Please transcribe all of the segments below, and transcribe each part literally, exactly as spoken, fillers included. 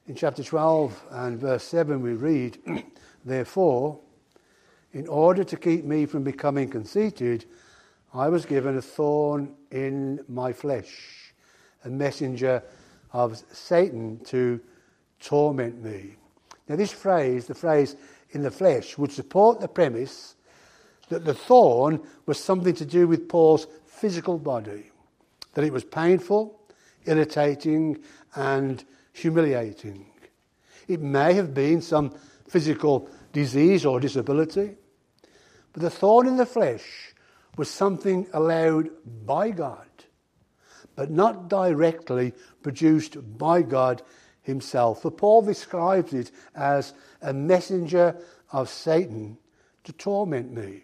In chapter twelve and verse seven we read, "Therefore, in order to keep me from becoming conceited, I was given a thorn in my flesh, a messenger of Satan to torment me." Now this phrase, the phrase "in the flesh," would support the premise that the thorn was something to do with Paul's physical body, that it was painful, irritating and humiliating. It may have been some physical disease or disability, but the thorn in the flesh was something allowed by God, but not directly produced by God himself. For Paul describes it as a messenger of Satan to torment me.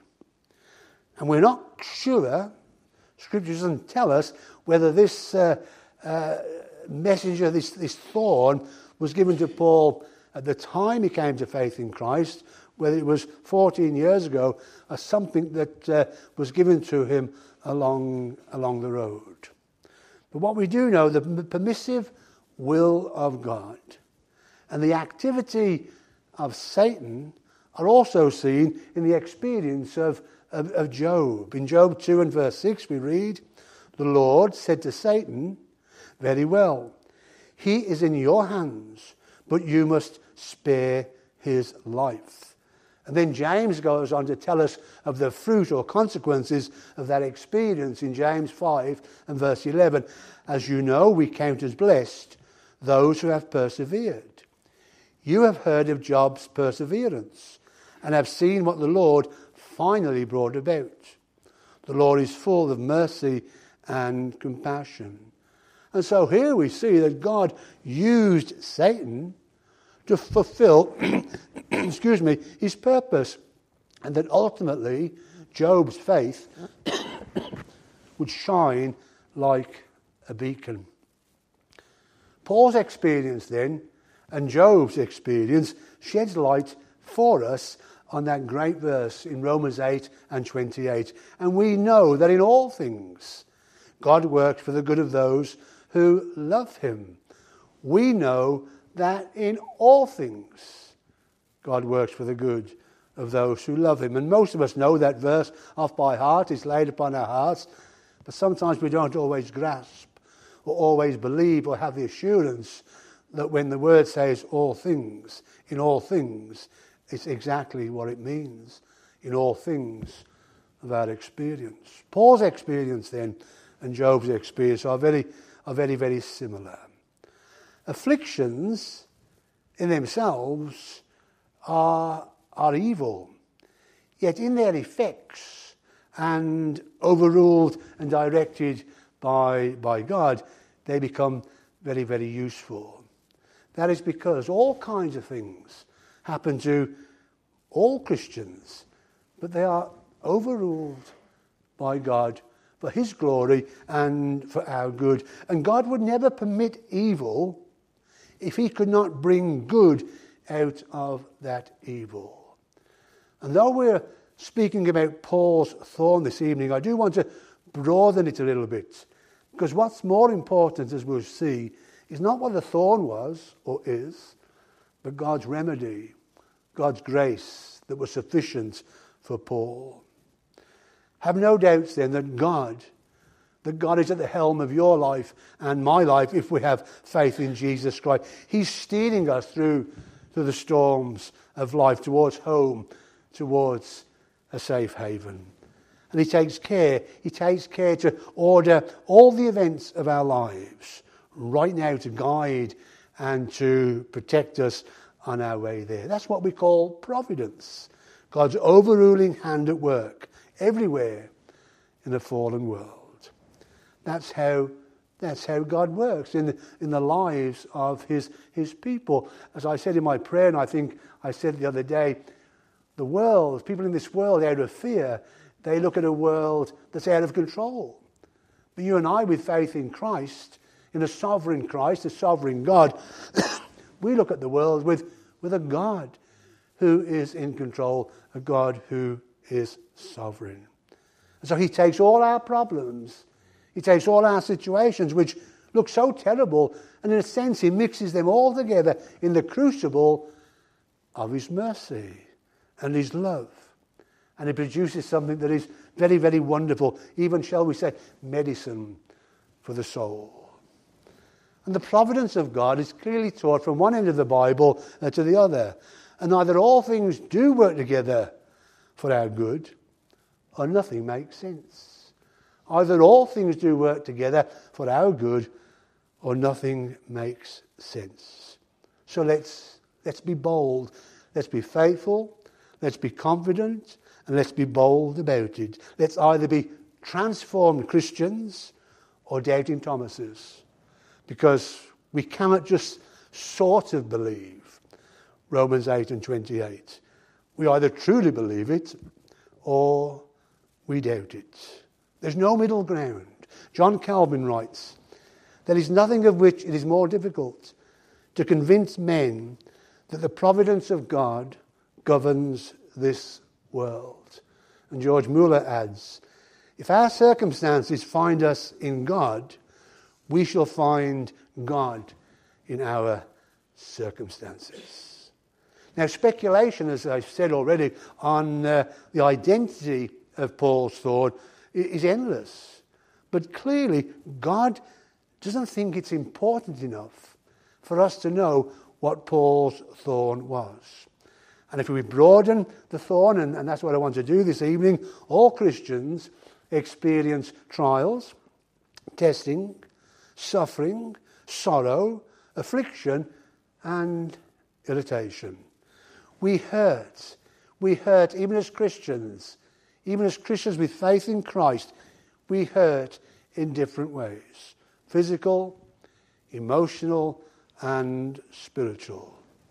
And we're not sure, Scripture doesn't tell us, whether this uh, uh, messenger, this, this thorn, was given to Paul at the time he came to faith in Christ, whether it was fourteen years ago, or something that uh, was given to him along, along the road. But what we do know, the permissive will of God and the activity of Satan are also seen in the experience of, of, of Job. In Job two and verse six we read, "The Lord said to Satan, 'Very well, he is in your hands, but you must spare his life.'" And then James goes on to tell us of the fruit or consequences of that experience in James five and verse eleven. "As you know, we count as blessed those who have persevered. You have heard of Job's perseverance and have seen what the Lord finally brought about. The Lord is full of mercy and compassion." And so here we see that God used Satan to fulfill excuse me, his purpose, and that ultimately Job's faith would shine like a beacon. Paul's experience then, and Job's experience, sheds light for us on that great verse in Romans eight and twenty-eight. And we know that in all things God works for the good of those who love him. We know that in all things God works for the good of those who love him. And most of us know that verse off by heart. It's laid upon our hearts. But sometimes we don't always grasp or always believe or have the assurance that when the word says all things, in all things, it's exactly what it means. In all things of our experience. Paul's experience then and Job's experience are very, are very, very similar. Afflictions in themselves are, are evil, yet in their effects and overruled and directed by, by God, they become very, very useful. That is because all kinds of things happen to all Christians, but they are overruled by God for his glory and for our good. And God would never permit evil if he could not bring good out of that evil. And though we're speaking about Paul's thorn this evening, I do want to broaden it a little bit. Because what's more important, as we'll see, is not what the thorn was or is, but God's remedy, God's grace that was sufficient for Paul. Have no doubts then that God, that God is at the helm of your life and my life if we have faith in Jesus Christ. He's steering us through, through the storms of life towards home, towards a safe haven. And he takes care, he takes care to order all the events of our lives right now to guide and to protect us on our way there. That's what we call providence. God's overruling hand at work everywhere in the fallen world. That's how that's how God works in the, in the lives of his his people. As I said in my prayer, and I think I said the other day, the world, people in this world out of fear, they look at a world that's out of control. But you and I, with faith in Christ, in a sovereign Christ, a sovereign God, we look at the world with, with a God who is in control, a God who is sovereign. And so he takes all our problems, he takes all our situations, which look so terrible, and in a sense he mixes them all together in the crucible of his mercy and his love. And it produces something that is very, very wonderful, even, shall we say, medicine for the soul. And the providence of God is clearly taught from one end of the Bible uh, to the other. And either all things do work together for our good, or nothing makes sense. Either all things do work together for our good, or nothing makes sense. So let's let's be bold. Let's be faithful. Let's be confident. And let's be bold about it. Let's either be transformed Christians or doubting Thomases. Because we cannot just sort of believe Romans eight and twenty-eight. We either truly believe it or we doubt it. There's no middle ground. John Calvin writes, "There is nothing of which it is more difficult to convince men that the providence of God governs this world." And George Mueller adds, "If our circumstances find us in God, we shall find God in our circumstances." Now, speculation, as I've said already, on uh, the identity of Paul's thorn is endless. But clearly, God doesn't think it's important enough for us to know what Paul's thorn was. And if we broaden the thorn, and, and that's what I want to do this evening, all Christians experience trials, testing, suffering, sorrow, affliction, and irritation. We hurt. We hurt even as Christians. Even as Christians with faith in Christ, we hurt in different ways. Physical, emotional, and spiritual.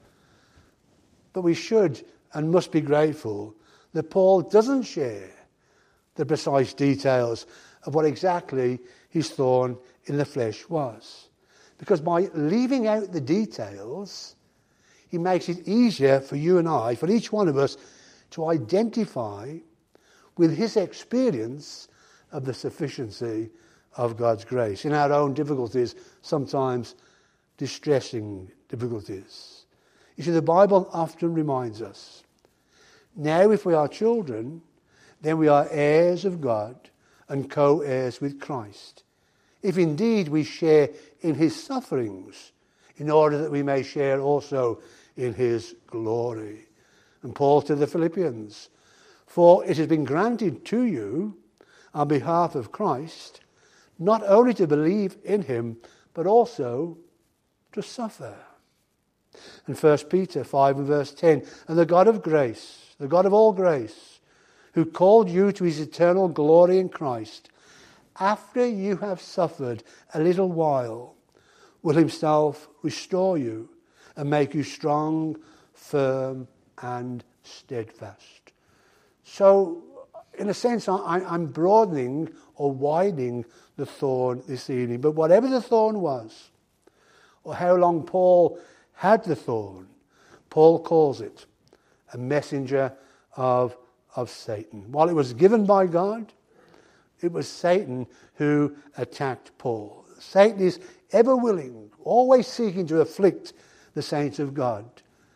But we should and must be grateful that Paul doesn't share the precise details of what exactly his thorn in the flesh was. Because by leaving out the details, he makes it easier for you and I, for each one of us, to identify with his experience of the sufficiency of God's grace in our own difficulties, sometimes distressing difficulties. You see, the Bible often reminds us, now if we are children, then we are heirs of God and co-heirs with Christ. If indeed we share in his sufferings, in order that we may share also in his glory. And Paul to the Philippians, "For it has been granted to you on behalf of Christ, not only to believe in him, but also to suffer." And First Peter five and verse ten, "And the God of grace, the God of all grace, who called you to his eternal glory in Christ, after you have suffered a little while, will himself restore you and make you strong, firm, and steadfast." So, in a sense, I, I'm broadening or widening the thorn this evening. But whatever the thorn was, or how long Paul had the thorn, Paul calls it a messenger of, of Satan. While it was given by God, it was Satan who attacked Paul. Satan is ever willing, always seeking to afflict the saints of God.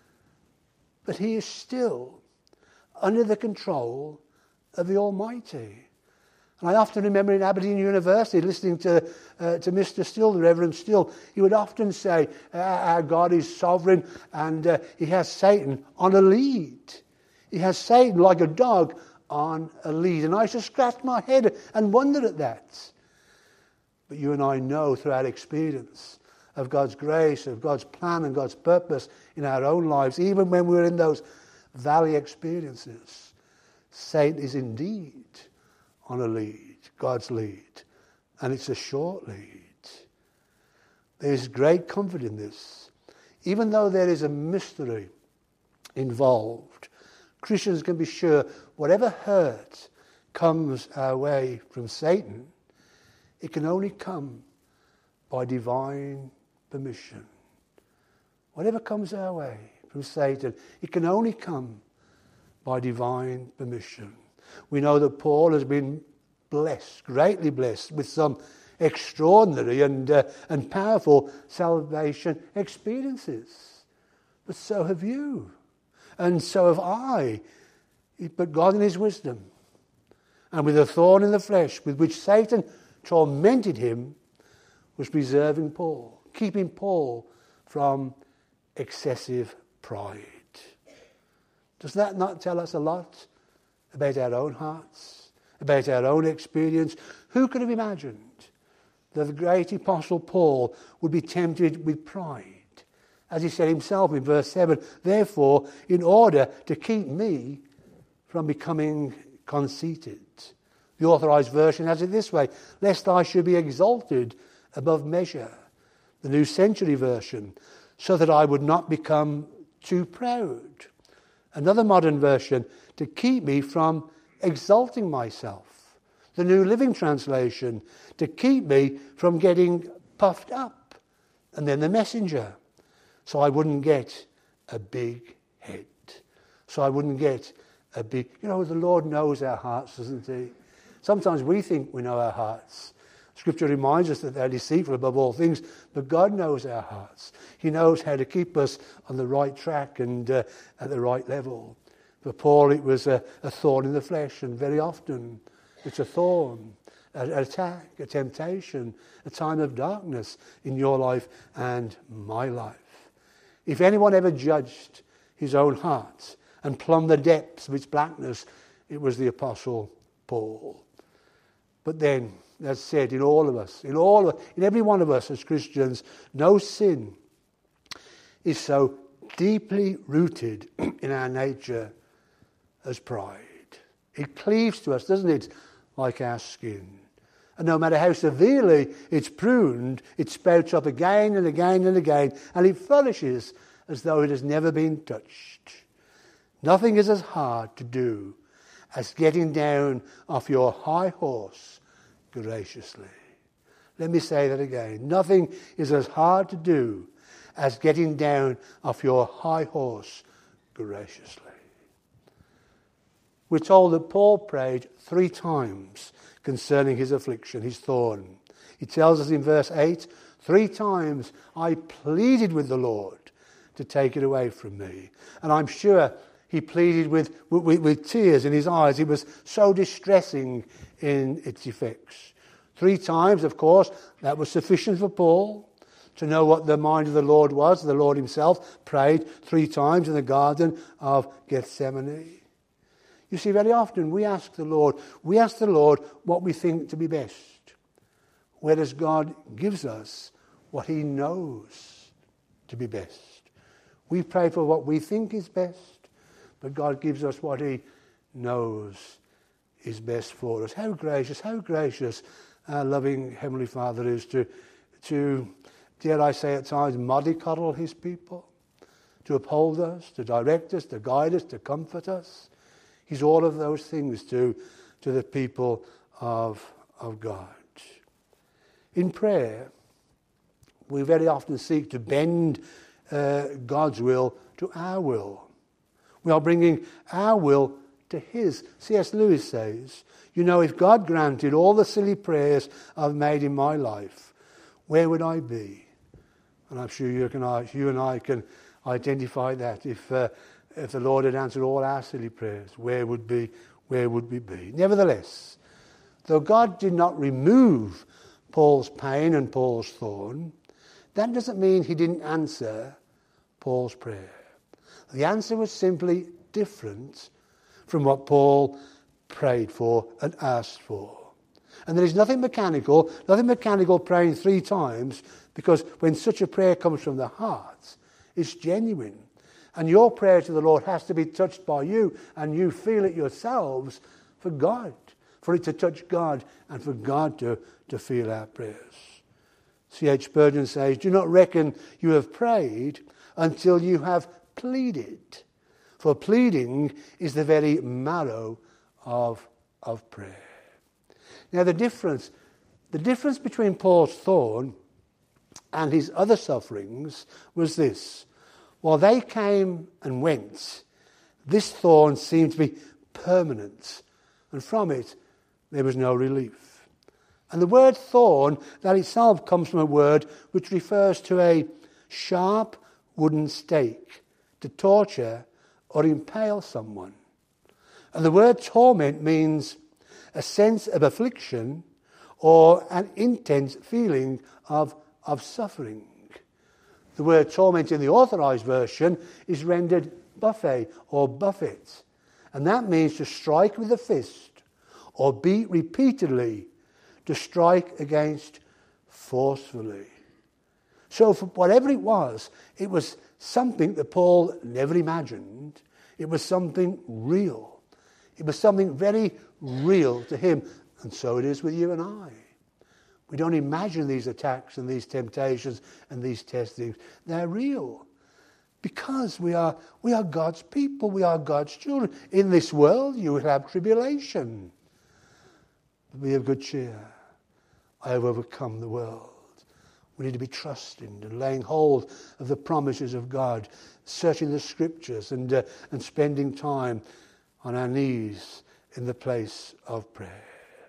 But he is still under the control of the Almighty. And I often remember in Aberdeen University listening to uh, to Mister Still, the Reverend Still, he would often say, our God is sovereign and uh, he has Satan on a lead. He has Satan like a dog on a lead. And I used to scratch my head and wonder at that. But you and I know through our experience of God's grace, of God's plan and God's purpose in our own lives, even when we're in those valley experiences, Satan is indeed on a lead, God's lead. And it's a short lead. There's great comfort in this. Even though there is a mystery involved, Christians can be sure whatever hurt comes our way from Satan, it can only come by divine permission. Whatever comes our way from Satan, it can only come by divine permission. We know that Paul has been blessed, greatly blessed, with some extraordinary and, uh, and powerful salvation experiences. But so have you. And so have I. But God in his wisdom, and with a thorn in the flesh with which Satan tormented him, was preserving Paul, keeping Paul from excessive pride. Does that not tell us a lot about our own hearts, about our own experience? Who could have imagined that the great apostle Paul would be tempted with pride? As he said himself in verse seven, therefore, in order to keep me from becoming conceited. The Authorized Version has it this way, lest I should be exalted above measure. The New Century Version, so that I would not become too proud. Another modern version, to keep me from exalting myself. The New Living Translation, to keep me from getting puffed up. And then the Messenger, so I wouldn't get a big head. So I wouldn't get a big... You know, the Lord knows our hearts, doesn't he? Sometimes we think we know our hearts. Scripture reminds us that they're deceitful above all things, but God knows our hearts. He knows how to keep us on the right track and uh, at the right level. For Paul, it was a, a thorn in the flesh, and very often it's a thorn, an attack, a temptation, a time of darkness in your life and my life. If anyone ever judged his own heart and plumbed the depths of its blackness, it was the Apostle Paul. But then, as said, in all of us, in all, of, in every one of us as Christians, no sin is so deeply rooted in our nature as pride. It cleaves to us, doesn't it, like our skin. And no matter how severely it's pruned, it sprouts up again and again and again, and it flourishes as though it has never been touched. Nothing is as hard to do as getting down off your high horse graciously. Let me say that again. Nothing is as hard to do as getting down off your high horse graciously. We're told that Paul prayed three times concerning his affliction, his thorn. He tells us in verse eight, three times I pleaded with the Lord to take it away from me. And I'm sure he pleaded with, with, with tears in his eyes. It was so distressing in its effects. Three times, of course, that was sufficient for Paul to know what the mind of the Lord was. The Lord himself prayed three times in the Garden of Gethsemane. You see, very often we ask the Lord, we ask the Lord what we think to be best, whereas God gives us what he knows to be best. We pray for what we think is best, but God gives us what he knows is best for us. How gracious, how gracious our loving Heavenly Father is to, to, dare I say at times, mollycoddle his people, to uphold us, to direct us, to guide us, to comfort us. He's all of those things to, to the people of, of God. In prayer, we very often seek to bend uh, God's will to our will. We are bringing our will to his. C S Lewis says, you know, if God granted all the silly prayers I've made in my life, where would I be? And I'm sure you, can, you and I can identify that. If uh, if the Lord had answered all our silly prayers, where would be, where would we be? Nevertheless, though God did not remove Paul's pain and Paul's thorn, that doesn't mean he didn't answer Paul's prayer. The answer was simply different from what Paul prayed for and asked for. And there is nothing mechanical, nothing mechanical praying three times, because when such a prayer comes from the heart, it's genuine. And your prayer to the Lord has to be touched by you, and you feel it yourselves for God, for it to touch God and for God to, to feel our prayers. C H Spurgeon says, do not reckon you have prayed until you have pleaded. For pleading is the very marrow of, of prayer. Now the difference, the difference between Paul's thorn and his other sufferings was this. While they came and went, this thorn seemed to be permanent, and from it there was no relief. And the word thorn, that itself comes from a word which refers to a sharp wooden stake to torture or impale someone. And the word torment means a sense of affliction or an intense feeling of, of suffering. The word torment in the Authorized Version is rendered buffet or buffet. And that means to strike with a fist or beat repeatedly, to strike against forcefully. So for whatever it was, it was something that Paul never imagined. It was something real. It was something very real to him. And so it is with you and I. We don't imagine these attacks and these temptations and these testings. They're real. Because we are, we are God's people. We are God's children. In this world you will have tribulation. But be of good cheer. I have overcome the world. We need to be trusting and laying hold of the promises of God, searching the scriptures and, uh, and spending time on our knees in the place of prayer.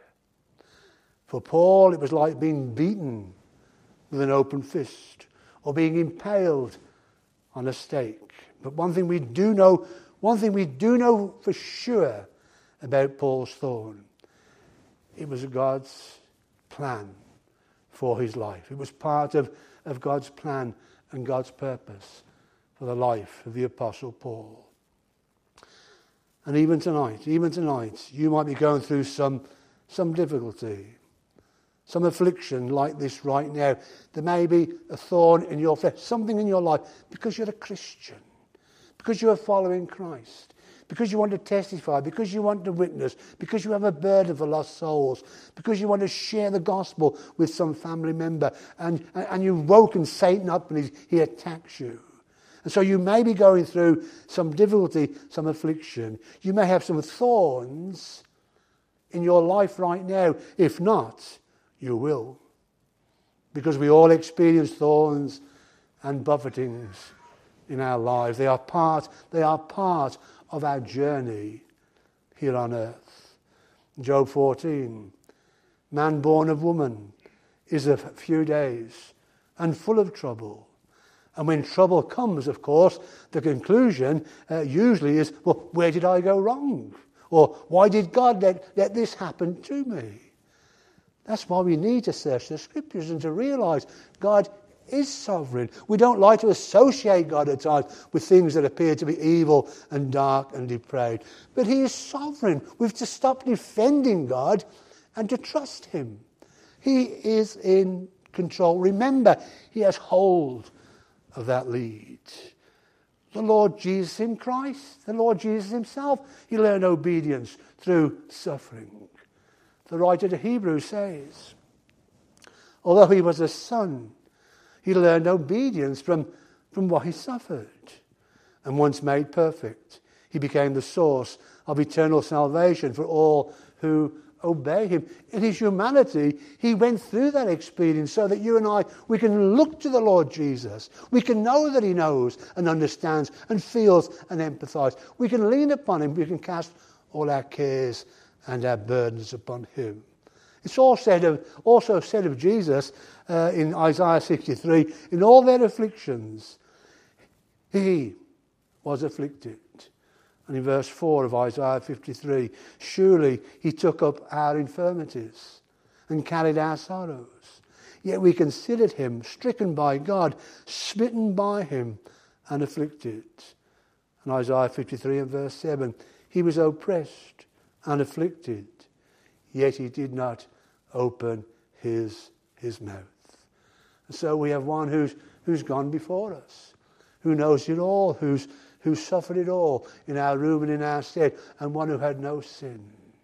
For Paul, it was like being beaten with an open fist or being impaled on a stake. But one thing we do know, one thing we do know for sure about Paul's thorn, it was God's plan for his life. It was part of, of God's plan and God's purpose for the life of the Apostle Paul. And even tonight, even tonight, you might be going through some, some difficulty, some affliction like this right now. There may be a thorn in your flesh, something in your life, because you're a Christian, because you are following Christ, because you want to testify, because you want to witness, because you have a burden for lost souls, because you want to share the gospel with some family member, and, and, and you've woken Satan up and he, he attacks you. And so you may be going through some difficulty, some affliction. You may have some thorns in your life right now. If not, you will. Because we all experience thorns and buffetings in our lives. They are part, they are part of our journey here on earth. Job fourteen, man born of woman is a few days and full of trouble. And when trouble comes, of course, the conclusion uh, usually is, well, where did I go wrong? Or why did God let, let this happen to me? That's why we need to search the scriptures and to realize God is sovereign. We don't like to associate God at times with things that appear to be evil and dark and depraved. But he is sovereign. We've to stop defending God and to trust him. He is in control. Remember, he has hold of that lead. The Lord Jesus in Christ, the Lord Jesus himself, he learned obedience through suffering. The writer to Hebrews says, although he was a son, he learned obedience from, from what he suffered. And once made perfect, he became the source of eternal salvation for all who obey him. In his humanity, he went through that experience so that you and I, we can look to the Lord Jesus. We can know that he knows and understands and feels and empathizes. We can lean upon him. We can cast all our cares and our burdens upon him. It's all said of, also said of Jesus uh, in Isaiah sixty-three, in all their afflictions, he was afflicted. And in verse four of Isaiah fifty-three, surely he took up our infirmities and carried our sorrows. Yet we considered him stricken by God, smitten by him and afflicted. And Isaiah fifty-three and verse seven, he was oppressed and afflicted, yet he did not open his, his mouth. And so we have one who's, who's gone before us, who knows it all, who's who suffered it all in our room and in our stead, and one who had no sin.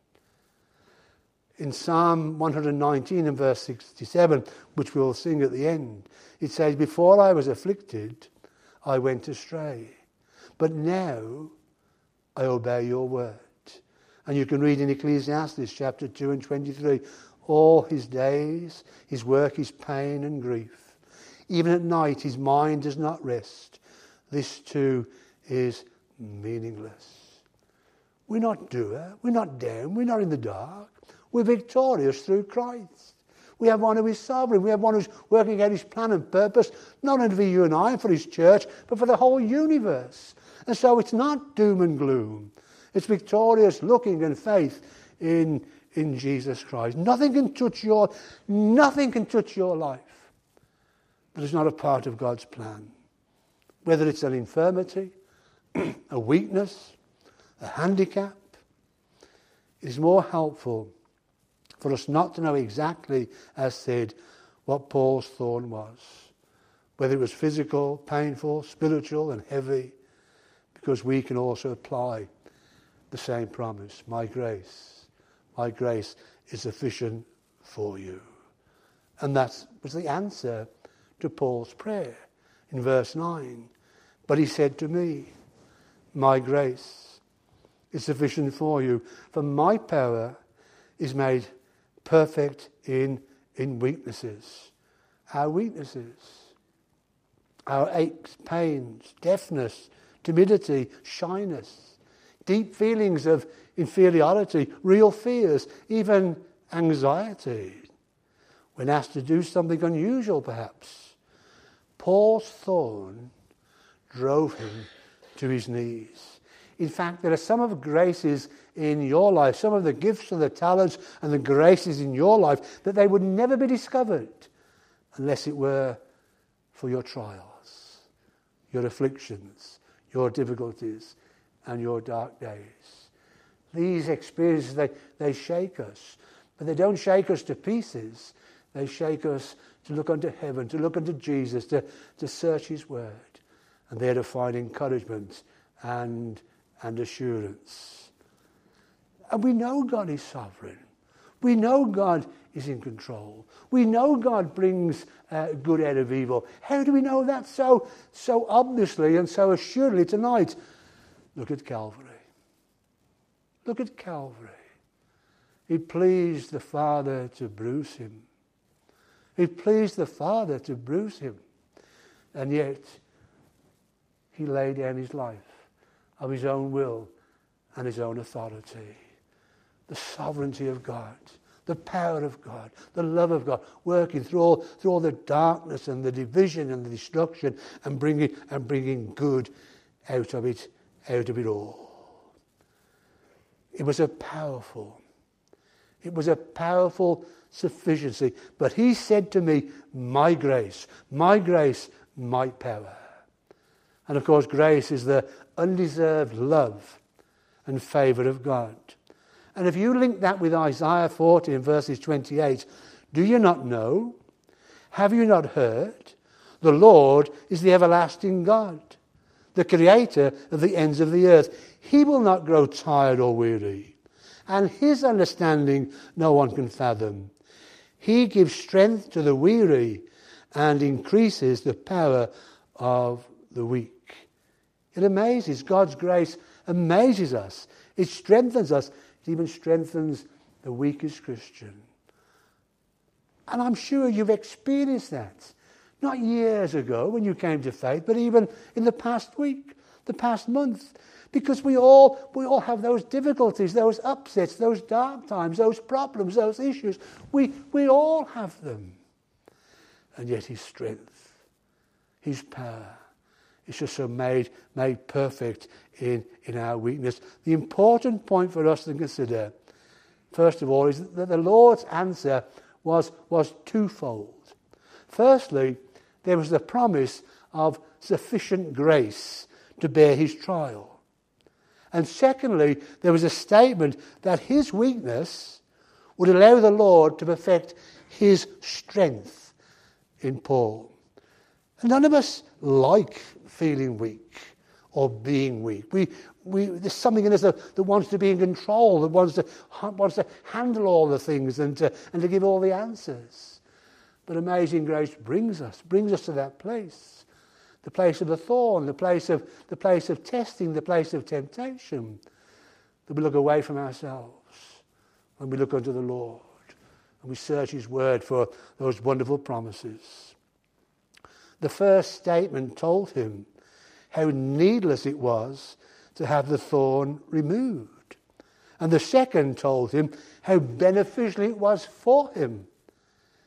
In Psalm one nineteen and verse sixty-seven, which we'll sing at the end, it says, before I was afflicted, I went astray, but now I obey your word. And you can read in Ecclesiastes chapter two and twenty-three, all his days, his work is pain and grief. Even at night his mind does not rest. This too is meaningless. We're not doer, we're not down, we're not in the dark. We're victorious through Christ. We have one who is sovereign. We have one who's working out his plan and purpose, not only for you and I and for his church, but for the whole universe. And so it's not doom and gloom. It's victorious looking and faith in, in Jesus Christ. Nothing can touch your, nothing can touch your life that is not a part of God's plan. Whether it's an infirmity, a weakness, a handicap, it is more helpful for us not to know exactly, as said, what Paul's thorn was. Whether it was physical, painful, spiritual and heavy, because we can also apply the same promise. My grace, my grace is sufficient for you. And that was the answer to Paul's prayer in verse nine. But he said to me, my grace is sufficient for you, for my power is made perfect in, in weaknesses. Our weaknesses, our aches, pains, deafness, timidity, shyness, deep feelings of inferiority, real fears, even anxiety. When asked to do something unusual, perhaps, Paul's thorn drove him to his knees. In fact, there are some of the graces in your life, some of the gifts and the talents and the graces in your life that they would never be discovered unless it were for your trials, your afflictions, your difficulties and your dark days. These experiences, they, they shake us, but they don't shake us to pieces. They shake us to look unto heaven, to look unto Jesus, to, to search his word, and there to find encouragement and and assurance. And we know God is sovereign. We know God is in control. We know God brings uh, good out of evil. How do we know that so, so obviously and so assuredly tonight? Look at Calvary. Look at Calvary. It pleased the Father to bruise him. It pleased the Father to bruise him. And yet, he laid down his life of his own will and his own authority. The sovereignty of God, the power of God, the love of God, working through all, through all the darkness and the division and the destruction, and bringing and bringing good out of it, out of it all. It was a powerful, it was a powerful sufficiency. But he said to me, my grace, my grace, my power. And of course, grace is the undeserved love and favour of God. And if you link that with Isaiah fourteen, verses twenty-eight, do you not know? Have you not heard? The Lord is the everlasting God, the creator of the ends of the earth. He will not grow tired or weary, and his understanding no one can fathom. He gives strength to the weary and increases the power of the weak. It amazes. God's grace amazes us. It strengthens us. It even strengthens the weakest Christian. And I'm sure you've experienced that. Not years ago when you came to faith, but even in the past week, the past month. Because we all we all have those difficulties, those upsets, those dark times, those problems, those issues. We we all have them. And yet his strength, his power, it's just so made made perfect in, in our weakness. The important point for us to consider, first of all, is that the Lord's answer was, was twofold. Firstly, there was the promise of sufficient grace to bear his trial. And secondly, there was a statement that his weakness would allow the Lord to perfect his strength in Paul. And none of us like feeling weak or being weak. We, we, there's something in us that, that wants to be in control, that wants to, wants to handle all the things and to, and to give all the answers. But amazing grace brings us, brings us to that place. The place of the thorn, the place of, the place of testing, the place of temptation. That we look away from ourselves when we look unto the Lord and we search his word for those wonderful promises. The first statement told him how needless it was to have the thorn removed. And the second told him how beneficial it was for him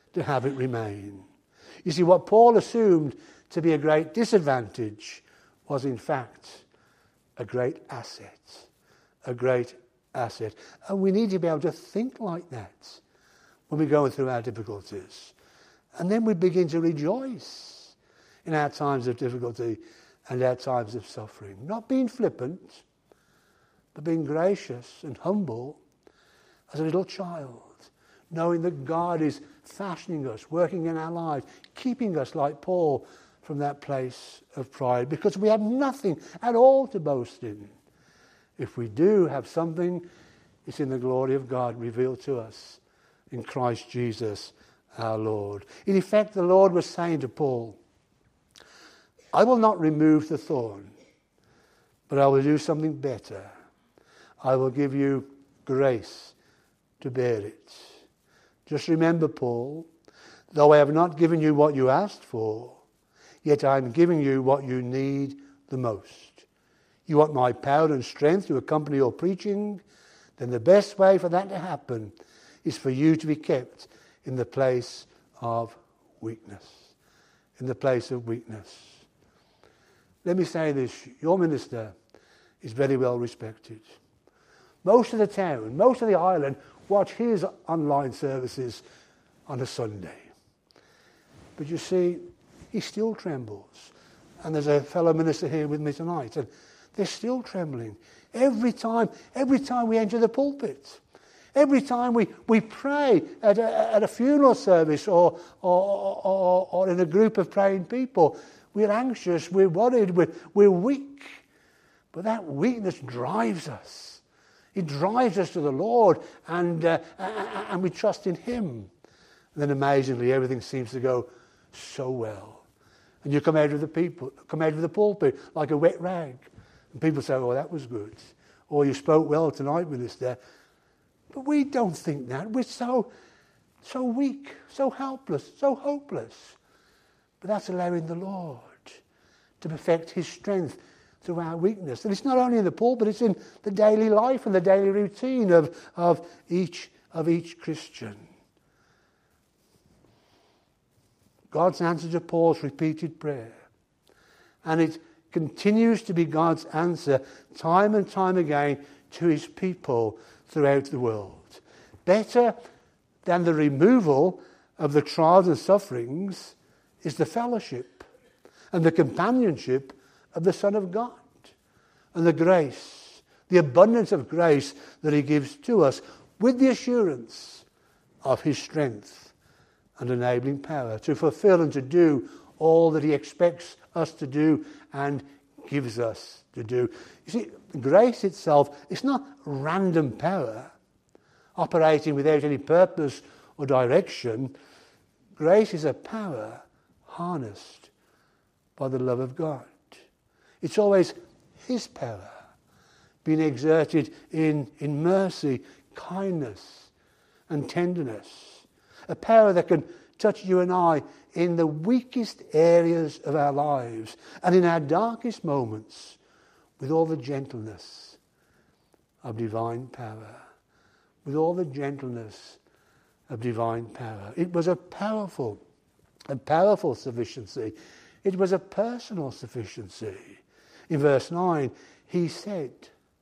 to have it remain. You see, what Paul assumed to be a great disadvantage was in fact a great asset. A great asset. And we need to be able to think like that when we're going through our difficulties. And then we begin to rejoice in our times of difficulty and our times of suffering. Not being flippant, but being gracious and humble as a little child, knowing that God is fashioning us, working in our lives, keeping us like Paul from that place of pride, because we have nothing at all to boast in. If we do have something, it's in the glory of God revealed to us in Christ Jesus our Lord. In effect, the Lord was saying to Paul, I will not remove the thorn, but I will do something better. I will give you grace to bear it. Just remember, Paul, though I have not given you what you asked for, yet I am giving you what you need the most. You want my power and strength to accompany your preaching? Then the best way for that to happen is for you to be kept in the place of weakness. In the place of weakness. Let me say this, your minister is very well respected. Most of the town, most of the island watch his online services on a Sunday. But you see, he still trembles. And there's a fellow minister here with me tonight, and they're still trembling. Every time, every time we enter the pulpit. Every time we, we pray at a, at a funeral service or, or, or, or in a group of praying people, we're anxious, we're worried, we're, we're weak. But that weakness drives us. It drives us to the Lord, and, uh, and we trust in Him. And then amazingly, everything seems to go so well. And you come out of the people, come out of the pulpit like a wet rag. And people say, oh, that was good. Or you spoke well tonight, minister. But we don't think that. We're so, so weak, so helpless, so hopeless. But that's allowing the Lord to perfect His strength through our weakness. And it's not only in the pulpit, it's in the daily life and the daily routine of, of, each, of each Christian. God's answer to Paul's repeated prayer. And it continues to be God's answer time and time again to His people throughout the world. Better than the removal of the trials and sufferings is the fellowship and the companionship of the Son of God and the grace, the abundance of grace that He gives to us with the assurance of His strength and enabling power to fulfill and to do all that He expects us to do and gives us to do. You see, grace itself is not random power operating without any purpose or direction. Grace is a power harnessed by the love of God. It's always His power being exerted in, in mercy, kindness and tenderness. A power that can touch you and I in the weakest areas of our lives and in our darkest moments with all the gentleness of divine power. With all the gentleness of divine power. It was a powerful, a powerful sufficiency. It was a personal sufficiency. In verse nine, He said,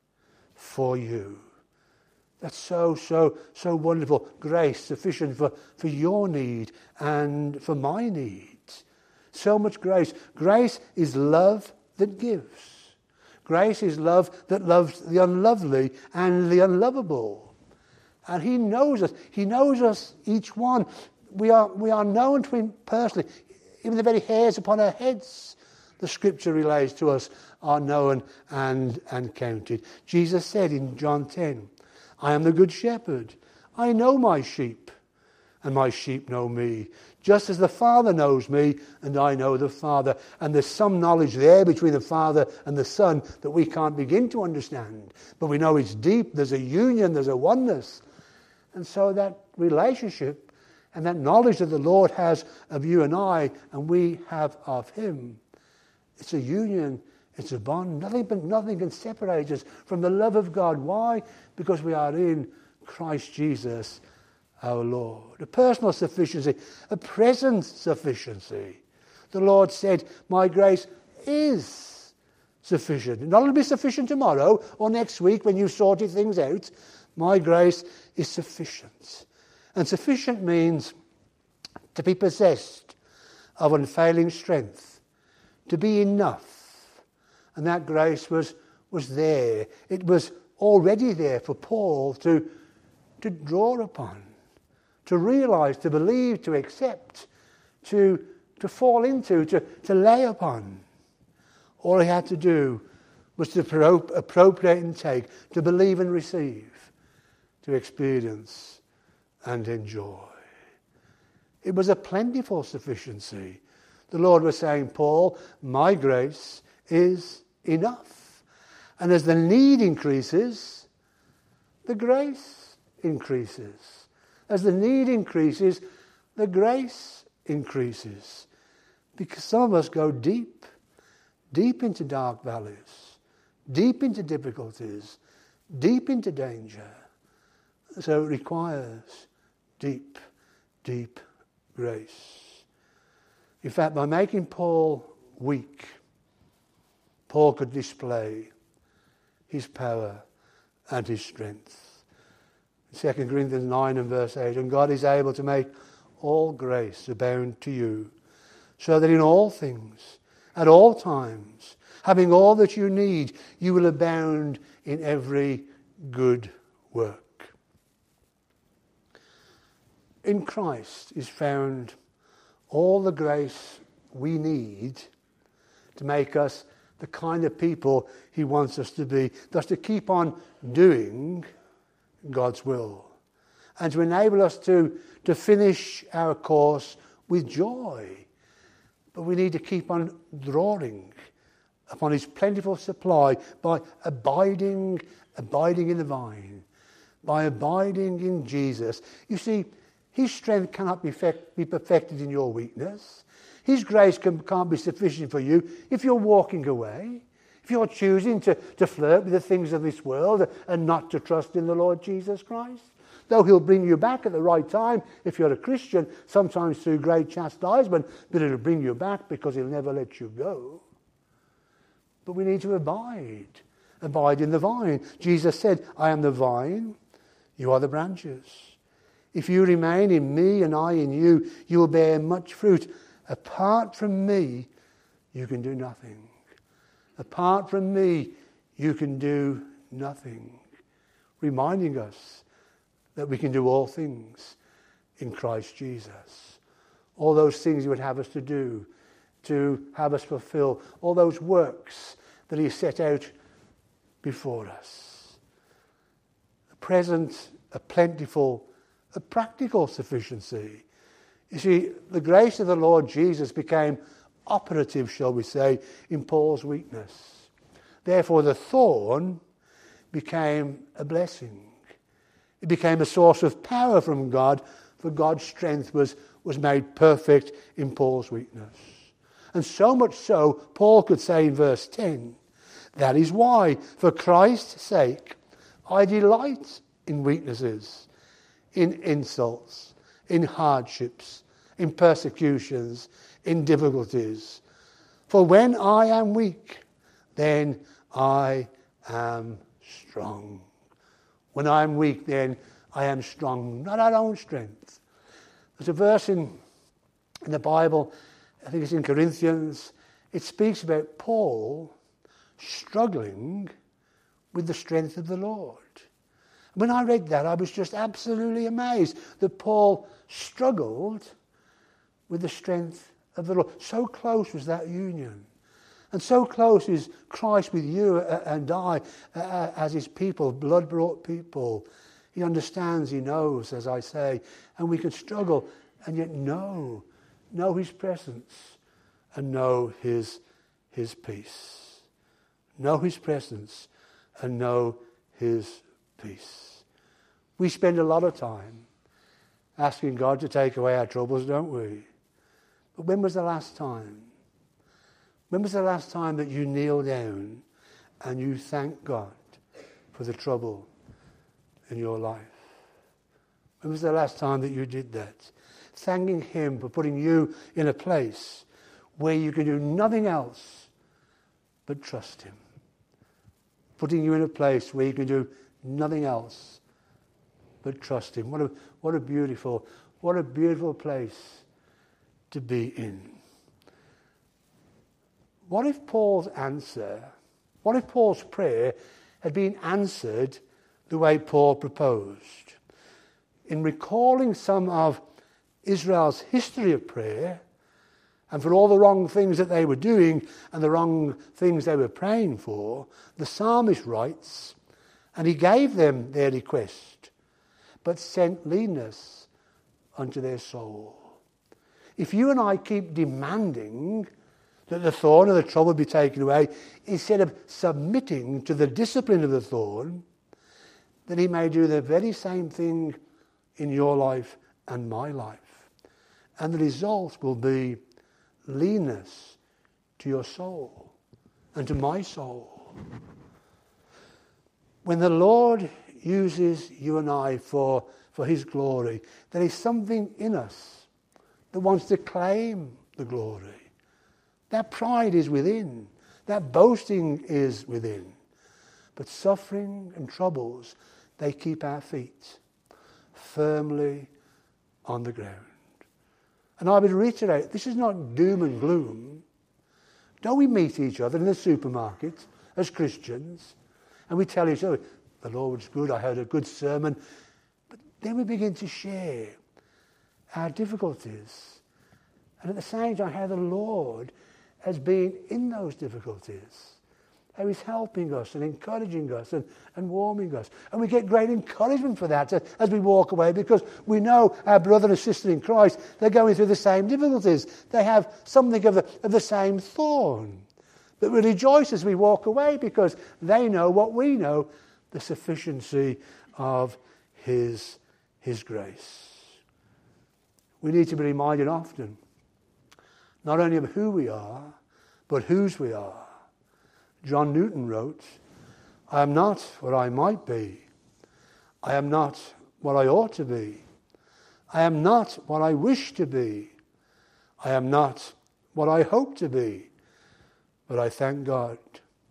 for you. That's so, so, so wonderful. Grace sufficient for, for your need and for my needs. So much grace. Grace is love that gives. Grace is love that loves the unlovely and the unlovable. And He knows us. He knows us, each one. We are, we are known to Him personally. Even the very hairs upon our heads, the Scripture relays to us, are known and, and counted. Jesus said in John ten, I am the good shepherd. I know my sheep, and my sheep know me, just as the Father knows me, and I know the Father. And there's some knowledge there between the Father and the Son that we can't begin to understand. But we know it's deep, there's a union, there's a oneness. And so that relationship and that knowledge that the Lord has of you and I, and we have of Him, it's a union, it's a bond. Nothing but nothing can separate us from the love of God. Why? Because we are in Christ Jesus our Lord. A personal sufficiency, a present sufficiency. The Lord said, my grace is sufficient. Not only be sufficient tomorrow or next week when you've sorted things out. My grace is sufficient. And sufficient means to be possessed of unfailing strength, to be enough. And that grace was, was there. It was already there for Paul to, to draw upon, to realise, to believe, to accept, to, to fall into, to, to lay upon. All he had to do was to appropriate and take, to believe and receive, to experience and enjoy. It was a plentiful sufficiency. The Lord was saying, Paul, my grace is enough. And as the need increases, the grace increases. As the need increases, the grace increases. Because some of us go deep, deep into dark valleys, deep into difficulties, deep into danger. So it requires deep, deep grace. In fact, by making Paul weak, Paul could display his power and his strength. Second Corinthians nine and verse eight, and God is able to make all grace abound to you, so that in all things, at all times, having all that you need, you will abound in every good work. In Christ is found all the grace we need to make us the kind of people he wants us to be, thus to keep on doing God's will and to enable us to, to finish our course with joy. But we need to keep on drawing upon his plentiful supply by abiding, abiding in the vine, by abiding in Jesus. You see, his strength cannot be, effect, be perfected in your weakness. His grace can, can't be sufficient for you if you're walking away, if you're choosing to, to flirt with the things of this world and not to trust in the Lord Jesus Christ. Though he'll bring you back at the right time if you're a Christian, sometimes through great chastisement, but it'll bring you back because he'll never let you go. But we need to abide, abide in the vine. Jesus said, I am the vine, you are the branches. If you remain in me and I in you, you will bear much fruit. Apart from me, you can do nothing. Apart from me, you can do nothing. Reminding us that we can do all things in Christ Jesus. All those things he would have us to do, to have us fulfill, all those works that he set out before us. A present, a plentiful, a practical sufficiency. You see, the grace of the Lord Jesus became operative, shall we say, in Paul's weakness. Therefore, the thorn became a blessing. It became a source of power from God, for God's strength was, was made perfect in Paul's weakness. And so much so, Paul could say in verse ten, that is why, for Christ's sake, I delight in weaknesses, in insults, in hardships, in persecutions, in difficulties. For when I am weak, then I am strong. When I am weak, then I am strong, not our own strength. There's a verse in, in the Bible, I think it's in Corinthians, it speaks about Paul struggling with the strength of the Lord. When I read that, I was just absolutely amazed that Paul struggled with the strength of the Lord. So close was that union. And so close is Christ with you and I as his people, blood-brought people. He understands, he knows, as I say. And we can struggle and yet know, know his presence and know his, his peace. Know his presence and know his peace. We spend a lot of time asking God to take away our troubles, don't we? But when was the last time? When was the last time that you kneeled down and you thanked God for the trouble in your life? When was the last time that you did that? Thanking him for putting you in a place where you can do nothing else but trust him. Putting you in a place where you can do nothing else but trust him. What a, what a beautiful, what a beautiful place to be in. What if Paul's answer, what if Paul's prayer had been answered the way Paul proposed? In recalling some of Israel's history of prayer, and for all the wrong things that they were doing and the wrong things they were praying for, the psalmist writes, and he gave them their request, but sent leanness unto their soul. If you and I keep demanding that the thorn or the trouble be taken away, instead of submitting to the discipline of the thorn, then he may do the very same thing in your life and my life. And the result will be leanness to your soul and to my soul. When the Lord uses you and I for, for his glory, there is something in us that wants to claim the glory. That pride is within. That boasting is within. But suffering and troubles, they keep our feet firmly on the ground. And I would reiterate, this is not doom and gloom. Don't we meet each other in the supermarket as Christians and we tell each other, the Lord was good, I heard a good sermon. But then we begin to share our difficulties. And at the same time, how the Lord has been in those difficulties. How he's helping us and encouraging us and, and warming us. And we get great encouragement for that as, as we walk away, because we know our brother and sister in Christ, they're going through the same difficulties. They have something of the, of the same thorn. But we rejoice as we walk away because they know what we know, the sufficiency of his, his grace. We need to be reminded often, not only of who we are, but whose we are. John Newton wrote, I am not what I might be. I am not what I ought to be. I am not what I wish to be. I am not what I hope to be. But I thank God.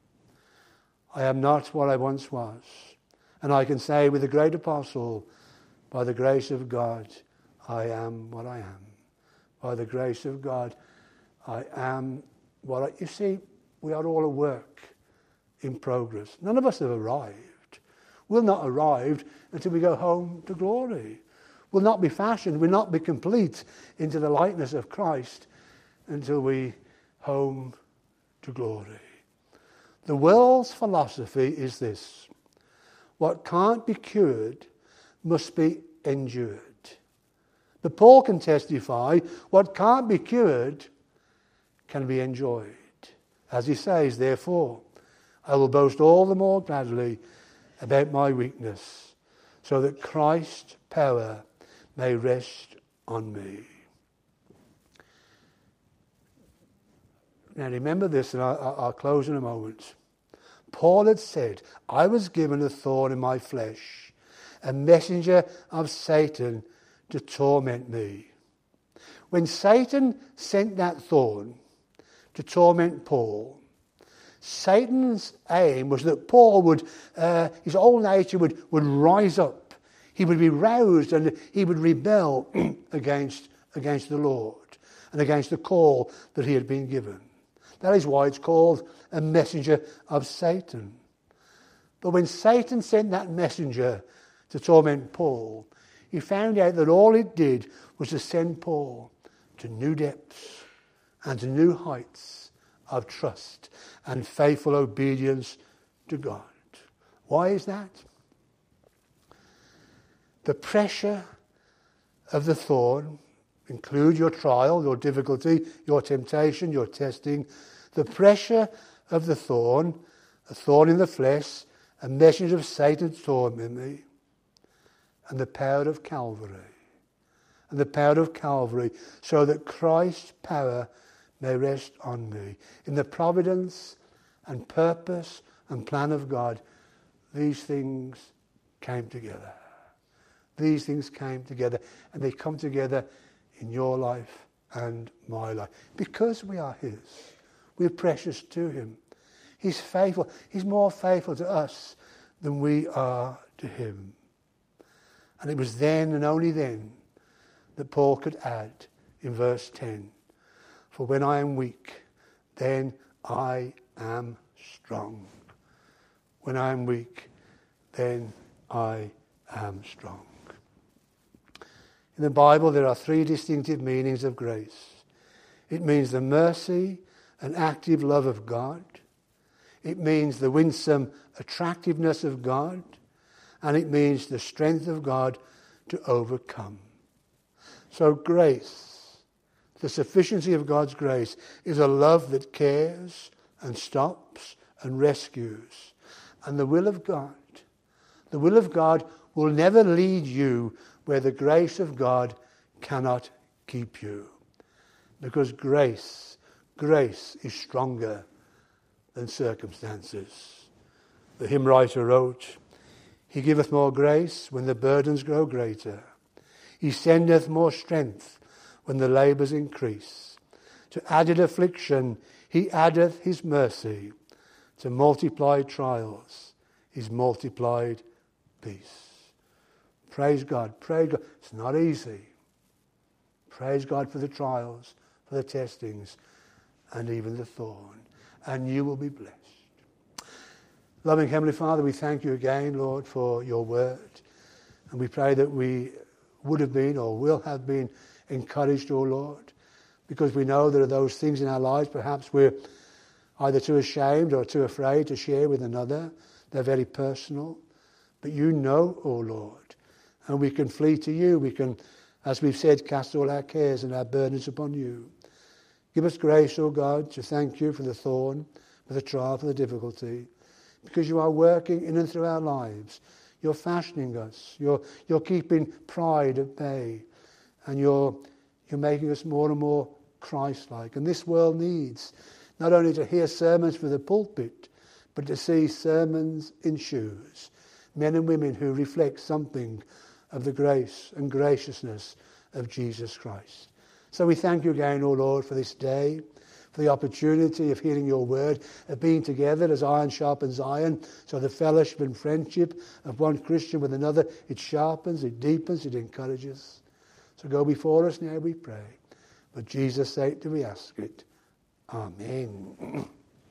I am not what I once was. And I can say with the great apostle, by the grace of God, I am what I am. By the grace of God, I am what I... You see, we are all a work in progress. None of us have arrived. We'll not arrive until we go home to glory. We'll not be fashioned, we'll not be complete into the likeness of Christ until we home to glory. The world's philosophy is this: what can't be cured must be endured. But Paul can testify what can't be cured can be enjoyed. As he says, therefore, I will boast all the more gladly about my weakness, so that Christ's power may rest on me. Now remember this, and I'll, I'll close in a moment. Paul had said, I was given a thorn in my flesh, a messenger of Satan to torment me. When Satan sent that thorn to torment Paul, Satan's aim was that Paul would, uh, his old nature would, would rise up. He would be roused and he would rebel against, against the Lord and against the call that he had been given. That is why it's called a messenger of Satan. But when Satan sent that messenger to torment Paul, he found out that all it did was to send Paul to new depths and to new heights of trust and faithful obedience to God. Why is that? The pressure of the thorn, include your trial, your difficulty, your temptation, your testing. The pressure of the thorn, a thorn in the flesh, a messenger of Satan to torment me, and the power of Calvary. And the power of Calvary, so that Christ's power may rest on me. In the providence and purpose and plan of God, these things came together. these things came together, and they come together in your life and my life. Because we are his, we're precious to him. He's faithful. He's more faithful to us than we are to him. And it was then and only then that Paul could add in verse ten, for when I am weak, then I am strong. When I am weak, then I am strong. In the Bible, there are three distinctive meanings of grace. It means the mercy and active love of God. It means the winsome attractiveness of God. And it means the strength of God to overcome. So grace, the sufficiency of God's grace, is a love that cares and stops and rescues. And the will of God, the will of God will never lead you where the grace of God cannot keep you. Because grace, grace is stronger than circumstances. The hymn writer wrote, He giveth more grace when the burdens grow greater. He sendeth more strength when the labours increase. To added affliction he addeth his mercy. To multiplied trials his multiplied peace. Praise God, praise God. It's not easy. Praise God for the trials, for the testings, and even the thorn. And you will be blessed. Loving Heavenly Father, we thank you again, Lord, for your word. And we pray that we would have been or will have been encouraged, O Lord, because we know there are those things in our lives perhaps we're either too ashamed or too afraid to share with another. They're very personal. But you know, O Lord, and we can flee to you. We can, as we've said, cast all our cares and our burdens upon you. Give us grace, O God, to thank you for the thorn, for the trial, for the difficulty, because you are working in and through our lives. You're fashioning us. You're, you're keeping pride at bay. And you're, you're making us more and more Christ-like. And this world needs not only to hear sermons from the pulpit, but to see sermons in shoes. Men and women who reflect something of the grace and graciousness of Jesus Christ. So we thank you again, O Lord, for this day, for the opportunity of hearing your word, of being together as iron sharpens iron, so the fellowship and friendship of one Christian with another, it sharpens, it deepens, it encourages. So go before us now, we pray. For Jesus' sake do we ask it. Amen.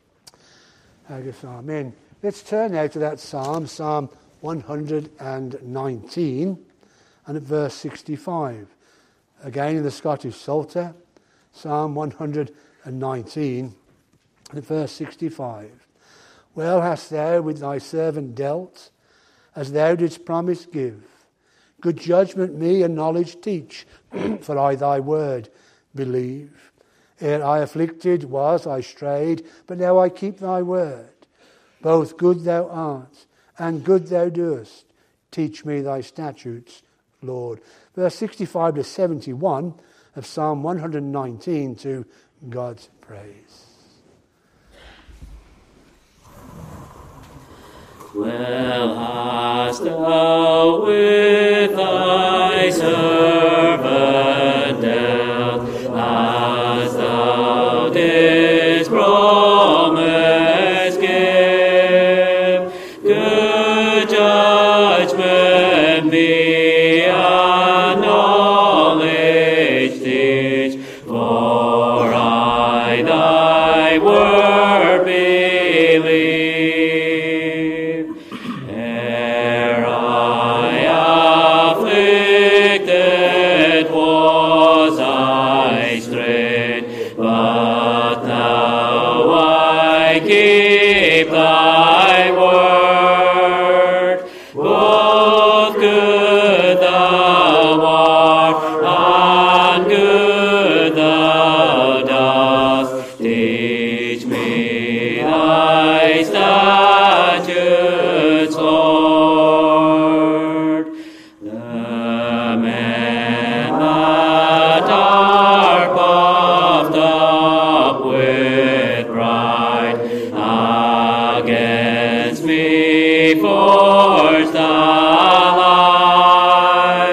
I guess amen. Let's turn now to that psalm, Psalm one hundred nineteen, and at verse sixty-five. Again in the Scottish Psalter, Psalm one hundred nineteen, and at verse sixty-five. Well hast thou with thy servant dealt, as thou didst promise give. Good judgment me and knowledge teach, for I thy word believe. Ere I afflicted was, I strayed, but now I keep thy word. Both good thou art, and good thou doest. Teach me thy statutes, Lord. Verse sixty-five to seventy-one of Psalm one hundred nineteen to God's praise. Well hast thou with thy servant dealt, as thou didst promise give. Good judgment be and knowledge teach, for I thy word believe. Ere I afflicted was I strayed, but now I keep thy word. Both good thou art, and good thou dost. Teach me thy statutes, Lord. The men that are puffed up with pride against me forced a lie.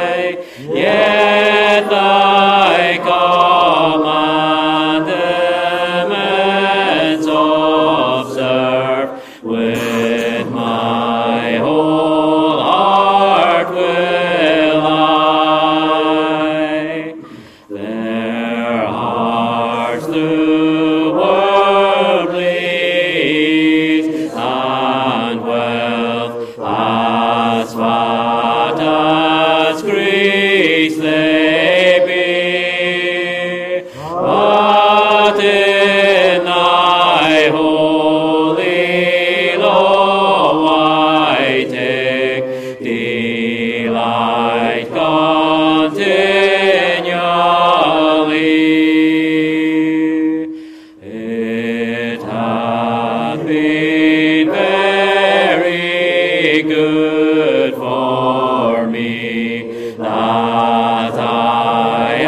with my whole heart will I. Their hearts through worldly and wealth as fat as grace they be, but in thy holy law I take delight continually. It hath been very good for me that I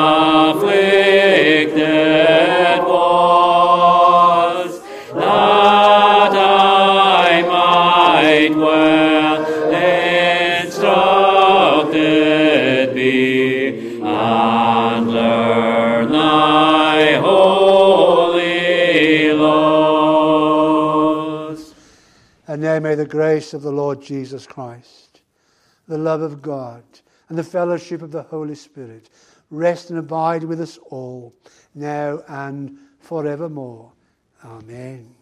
afflicted was, that I might well instructed be, and learn thy holy laws. And now may the grace of the Lord Jesus Christ, the love of God, and the fellowship of the Holy Spirit rest and abide with us all, now and forevermore. Amen.